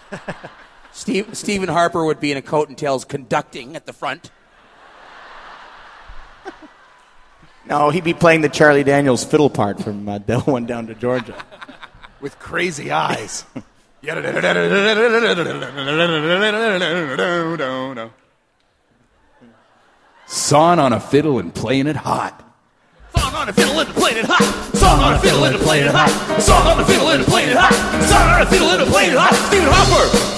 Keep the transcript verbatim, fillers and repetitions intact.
Steve, Stephen Harper would be in a coat and tails conducting at the front. No, he'd be playing the Charlie Daniels fiddle part from uh, Del One Down to Georgia. With crazy eyes. Sawing on a fiddle and playing it hot. Song on a fiddle and playing it hot. Song on a fiddle and playing it hot. Song on a fiddle and playing it hot. Song on a fiddle and playing it hot. Stephen Harper.